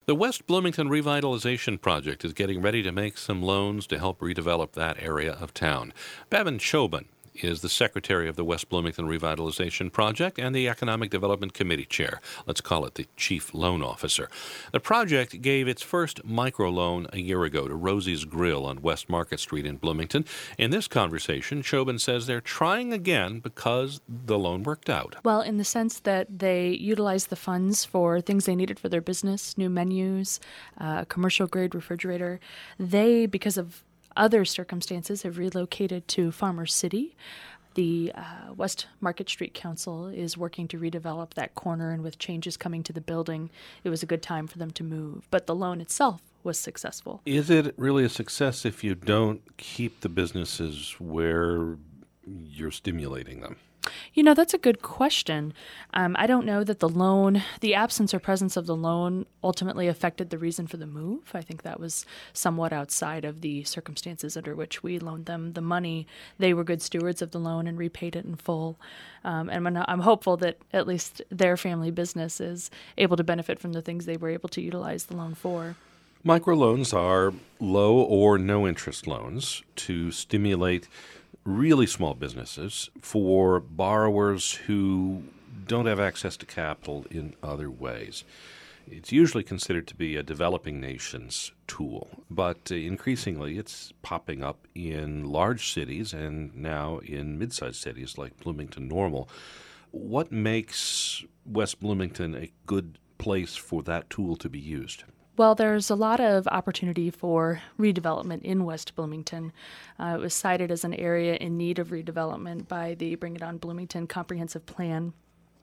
The West Bloomington Revitalization Project is getting ready to make some loans to help redevelop that area of town. Bevan Chauvin is the secretary of the West Bloomington Revitalization Project and the Economic Development Committee chair. Let's call it the chief loan officer. The project gave its first microloan a year ago to Rosie's Grill on West Market Street in Bloomington. In this conversation, Chauvin says they're trying again because the loan worked out. Well, in the sense that they utilized the funds for things they needed for their business, new menus, commercial-grade refrigerator. They, because of other circumstances, have relocated to Farmers City. The West Market Street Council is working to redevelop that corner, and with changes coming to the building, it was a good time for them to move. But the loan itself was successful. Is it really a success if you don't keep the businesses where you're stimulating them? You know, that's a good question. I don't know that the absence or presence of the loan ultimately affected the reason for the move. I think that was somewhat outside of the circumstances under which we loaned them the money. They were good stewards of the loan and repaid it in full. And I'm hopeful that at least their family business is able to benefit from the things they were able to utilize the loan for. Microloans are low or no interest loans to stimulate really small businesses for borrowers who don't have access to capital in other ways. It's usually considered to be a developing nation's tool, but increasingly it's popping up in large cities and now in mid-sized cities like Bloomington Normal. What makes West Bloomington a good place for that tool to be used? Well, there's a lot of opportunity for redevelopment in West Bloomington. It was cited as an area in need of redevelopment by the Bring It On Bloomington Comprehensive Plan.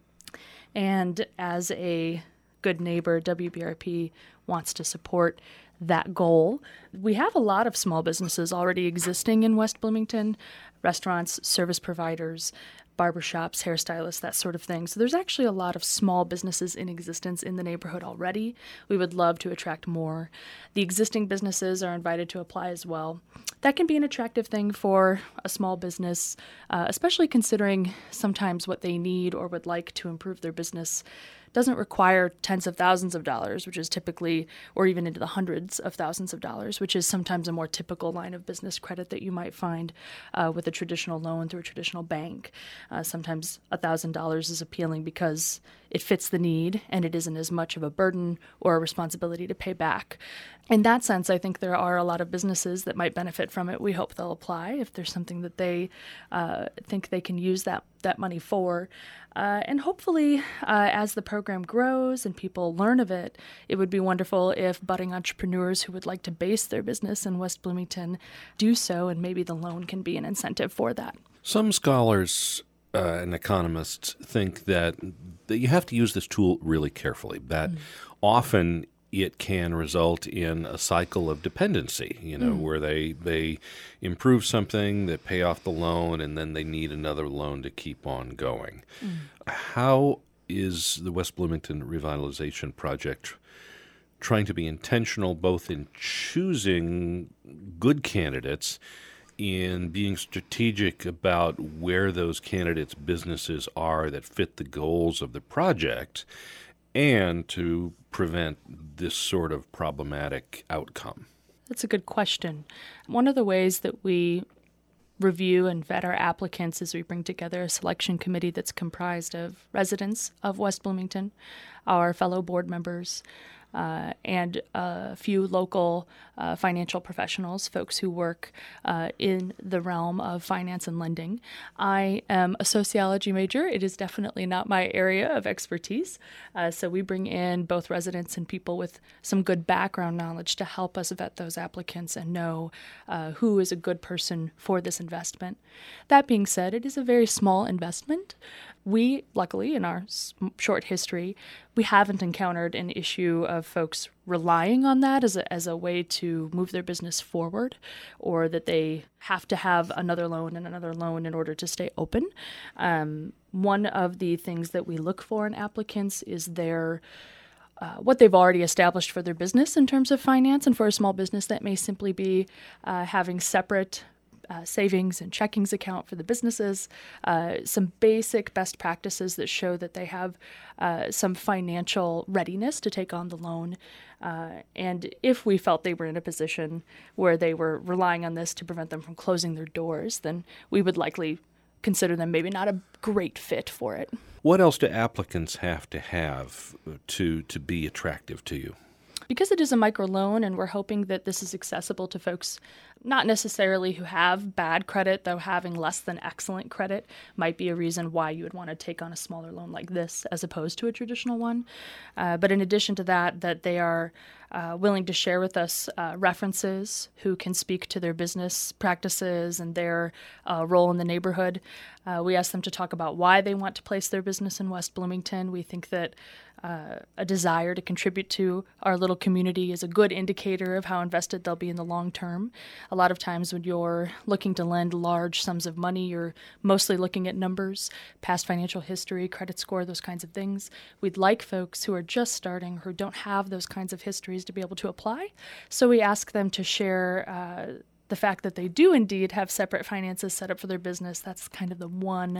And as a good neighbor, WBRP wants to support that goal. We have a lot of small businesses already existing in West Bloomington, restaurants, service providers, barbershops, hairstylists, that sort of thing. So there's actually a lot of small businesses in existence in the neighborhood already. We would love to attract more. The existing businesses are invited to apply as well. That can be an attractive thing for a small business, especially considering sometimes what they need or would like to improve their business doesn't require tens of thousands of dollars, which is typically, or even into the hundreds of thousands of dollars, which is sometimes a more typical line of business credit that you might find with a traditional loan through a traditional bank. Sometimes $1,000 is appealing because it fits the need and it isn't as much of a burden or a responsibility to pay back. In that sense, I think there are a lot of businesses that might benefit from it. We hope they'll apply if there's something that they think they can use that money for. And hopefully, as the program grows and people learn of it, it would be wonderful if budding entrepreneurs who would like to base their business in West Bloomington do so, and maybe the loan can be an incentive for that. Some scholars and economists think that you have to use this tool really carefully, that often it can result in a cycle of dependency, where they improve something, they pay off the loan, and then they need another loan to keep on going. How is the West Bloomington Revitalization Project trying to be intentional both in choosing good candidates, in being strategic about where those candidates' businesses are that fit the goals of the project, and to prevent this sort of problematic outcome? That's a good question. One of the ways that we review and vet our applicants is we bring together a selection committee that's comprised of residents of West Bloomington, our fellow board members, and a few local financial professionals, folks who work in the realm of finance and lending. I am a sociology major. It is definitely not my area of expertise. So we bring in both residents and people with some good background knowledge to help us vet those applicants and know who is a good person for this investment. That being said, it is a very small investment. We, luckily, in our short history, we haven't encountered an issue of folks relying on that as a way to move their business forward, or that they have to have another loan and another loan in order to stay open. One of the things that we look for in applicants is their what they've already established for their business in terms of finance, and for a small business that may simply be having separate savings and checkings account for the businesses, some basic best practices that show that they have some financial readiness to take on the loan. And if we felt they were in a position where they were relying on this to prevent them from closing their doors, then we would likely consider them maybe not a great fit for it. What else do applicants have to be attractive to you? Because it is a microloan and we're hoping that this is accessible to folks not necessarily who have bad credit, though having less than excellent credit might be a reason why you would want to take on a smaller loan like this as opposed to a traditional one. But in addition to that they are willing to share with us references who can speak to their business practices and their role in the neighborhood. We ask them to talk about why they want to place their business in West Bloomington. We think that a desire to contribute to our little community is a good indicator of how invested they'll be in the long term. A lot of times when you're looking to lend large sums of money, you're mostly looking at numbers, past financial history, credit score, those kinds of things. We'd like folks who are just starting, who don't have those kinds of histories to be able to apply. So we ask them to share the fact that they do indeed have separate finances set up for their business. That's kind of the one,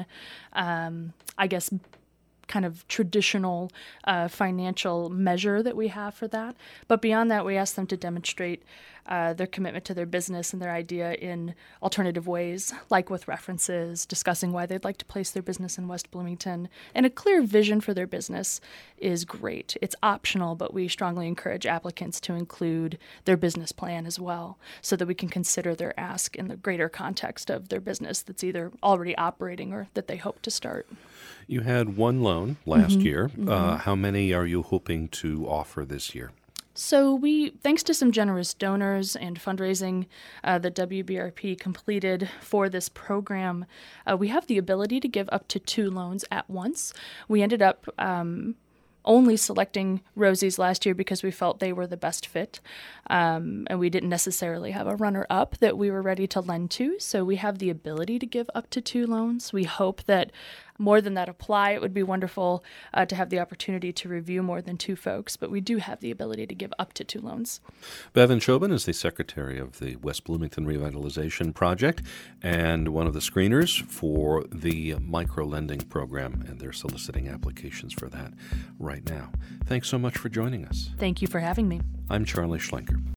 kind of traditional financial measure that we have for that. But beyond that, we ask them to demonstrate their commitment to their business and their idea in alternative ways, like with references, discussing why they'd like to place their business in West Bloomington. And a clear vision for their business is great. It's optional, but we strongly encourage applicants to include their business plan as well, so that we can consider their ask in the greater context of their business that's either already operating or that they hope to start. You had one loan last year. How many are you hoping to offer this year? So we, thanks to some generous donors and fundraising that WBRP completed for this program, we have the ability to give up to 2 loans at once. We ended up only selecting Rosie's last year because we felt they were the best fit, and we didn't necessarily have a runner-up that we were ready to lend to, so we have the ability to give up to 2 loans. We hope that more than that apply. It would be wonderful to have the opportunity to review more than 2 folks, but we do have the ability to give up to 2 loans. Bevan Chauvin is the secretary of the West Bloomington Revitalization Project and one of the screeners for the micro-lending program, and they're soliciting applications for that right now. Thanks so much for joining us. Thank you for having me. I'm Charlie Schlenker.